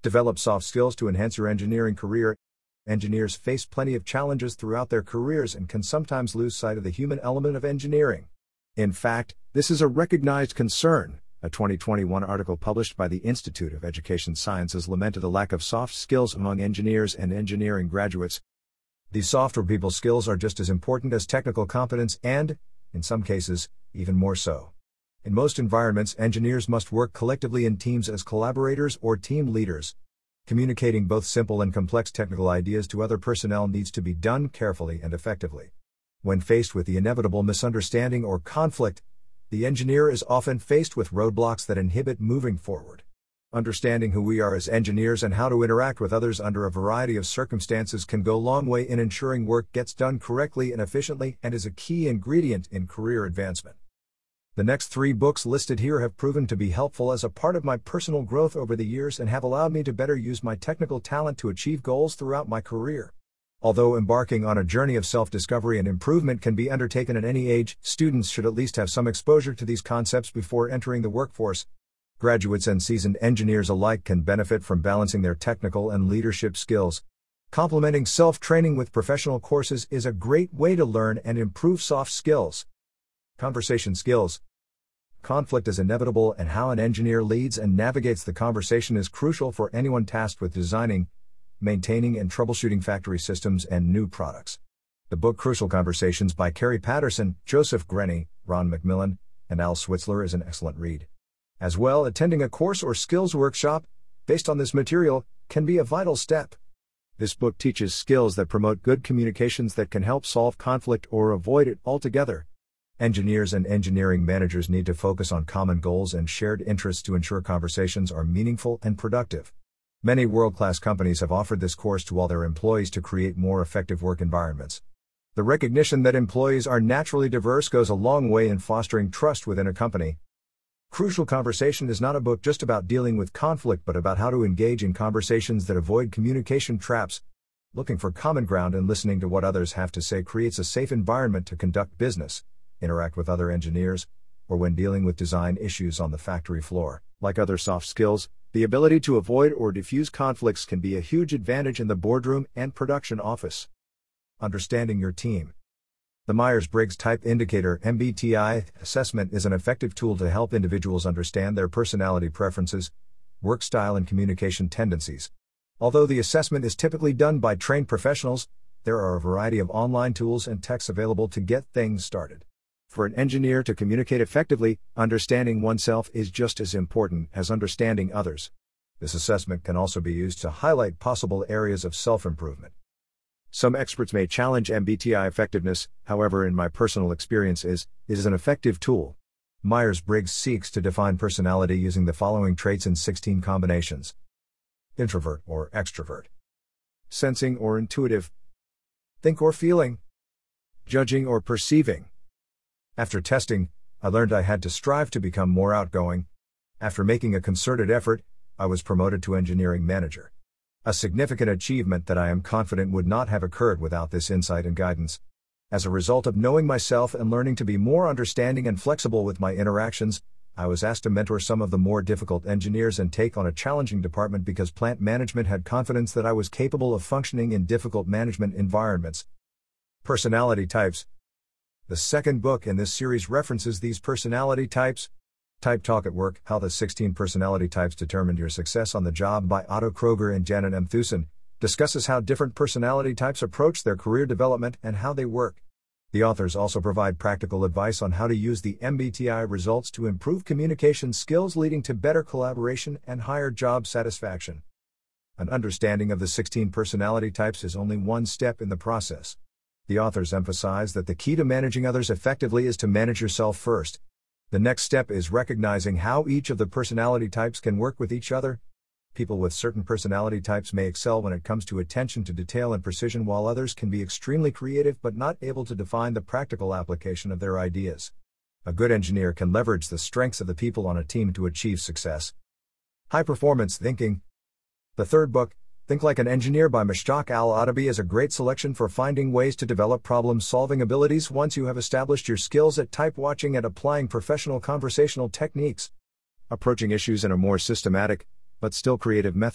Develop soft skills to enhance your engineering career. Engineers face plenty of challenges throughout their careers and can sometimes lose sight of the human element of engineering. In fact, this is a recognized concern. A 2021 article published by the Institute of Education Sciences lamented the lack of soft skills among engineers and engineering graduates. These softer people skills are just as important as technical competence and, in some cases, even more so. In most environments, engineers must work collectively in teams as collaborators or team leaders. Communicating both simple and complex technical ideas to other personnel needs to be done carefully and effectively. When faced with the inevitable misunderstanding or conflict, the engineer is often faced with roadblocks that inhibit moving forward. Understanding who we are as engineers and how to interact with others under a variety of circumstances can go a long way in ensuring work gets done correctly and efficiently and is a key ingredient in career advancement. The next 3 books listed here have proven to be helpful as a part of my personal growth over the years and have allowed me to better use my technical talent to achieve goals throughout my career. Although embarking on a journey of self-discovery and improvement can be undertaken at any age, students should at least have some exposure to these concepts before entering the workforce. Graduates and seasoned engineers alike can benefit from balancing their technical and leadership skills. Complementing self-training with professional courses is a great way to learn and improve soft skills. Conversation skills. Conflict is inevitable, and how an engineer leads and navigates the conversation is crucial for anyone tasked with designing, maintaining, and troubleshooting factory systems and new products. The book Crucial Conversations by Kerry Patterson, Joseph Grenny, Ron McMillan, and Al Switzler is an excellent read. As well, attending a course or skills workshop based on this material can be a vital step. This book teaches skills that promote good communications that can help solve conflict or avoid it altogether. Engineers and engineering managers need to focus on common goals and shared interests to ensure conversations are meaningful and productive. Many world-class companies have offered this course to all their employees to create more effective work environments. The recognition that employees are naturally diverse goes a long way in fostering trust within a company. Crucial Conversation is not a book just about dealing with conflict, but about how to engage in conversations that avoid communication traps. Looking for common ground and listening to what others have to say creates a safe environment to conduct business, interact with other engineers, or when dealing with design issues on the factory floor. Like other soft skills, the ability to avoid or diffuse conflicts can be a huge advantage in the boardroom and production office. Understanding your team. The Myers-Briggs Type Indicator (MBTI) assessment is an effective tool to help individuals understand their personality preferences, work style, and communication tendencies. Although the assessment is typically done by trained professionals, there are a variety of online tools and texts available to get things started. For an engineer to communicate effectively, understanding oneself is just as important as understanding others. This assessment can also be used to highlight possible areas of self-improvement. Some experts may challenge MBTI effectiveness, however, in my personal experience it is an effective tool. Myers-Briggs seeks to define personality using the following traits in 16 combinations. Introvert or extrovert. Sensing or intuitive. Think or feeling. Judging or perceiving. After testing, I learned I had to strive to become more outgoing. After making a concerted effort, I was promoted to engineering manager. A significant achievement that I am confident would not have occurred without this insight and guidance. As a result of knowing myself and learning to be more understanding and flexible with my interactions, I was asked to mentor some of the more difficult engineers and take on a challenging department because plant management had confidence that I was capable of functioning in difficult management environments. Personality types. The second book in this series references these personality types. Type Talk at Work: How the 16 Personality Types Determined Your Success on the Job by Otto Kroger and Janet M. Thusen discusses how different personality types approach their career development and how they work. The authors also provide practical advice on how to use the MBTI results to improve communication skills, leading to better collaboration and higher job satisfaction. An understanding of the 16 personality types is only one step in the process. The authors emphasize that the key to managing others effectively is to manage yourself first. The next step is recognizing how each of the personality types can work with each other. People with certain personality types may excel when it comes to attention to detail and precision, while others can be extremely creative but not able to define the practical application of their ideas. A good engineer can leverage the strengths of the people on a team to achieve success. High-performance thinking. The third book, Think Like an Engineer by Mushtaq Al-Adabi, is a great selection for finding ways to develop problem-solving abilities once you have established your skills at type watching and applying professional conversational techniques. Approaching issues in a more systematic, but still creative method,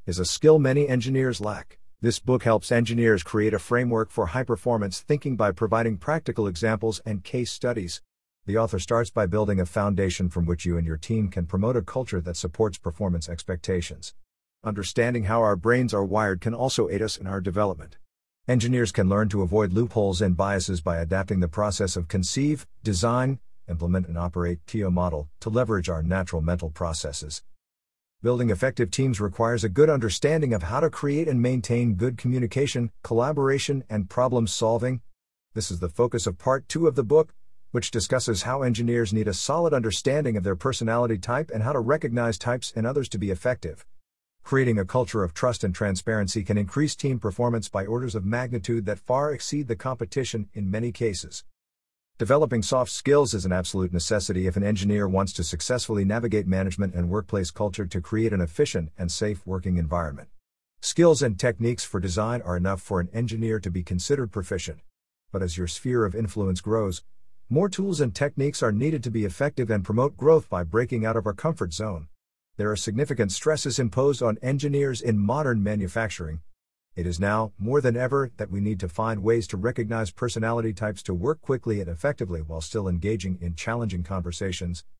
is a skill many engineers lack. This book helps engineers create a framework for high-performance thinking by providing practical examples and case studies. The author starts by building a foundation from which you and your team can promote a culture that supports performance expectations. Understanding how our brains are wired can also aid us in our development. Engineers can learn to avoid loopholes and biases by adapting the process of conceive, design, implement and operate TO model to leverage our natural mental processes. Building effective teams requires a good understanding of how to create and maintain good communication, collaboration, and problem solving. This is the focus of part 2 of the book, which discusses how engineers need a solid understanding of their personality type and how to recognize types in others to be effective. Creating a culture of trust and transparency can increase team performance by orders of magnitude that far exceed the competition in many cases. Developing soft skills is an absolute necessity if an engineer wants to successfully navigate management and workplace culture to create an efficient and safe working environment. Skills and techniques for design are enough for an engineer to be considered proficient. But as your sphere of influence grows, more tools and techniques are needed to be effective and promote growth by breaking out of our comfort zone. There are significant stresses imposed on engineers in modern manufacturing. It is now, more than ever, that we need to find ways to recognize personality types to work quickly and effectively while still engaging in challenging conversations.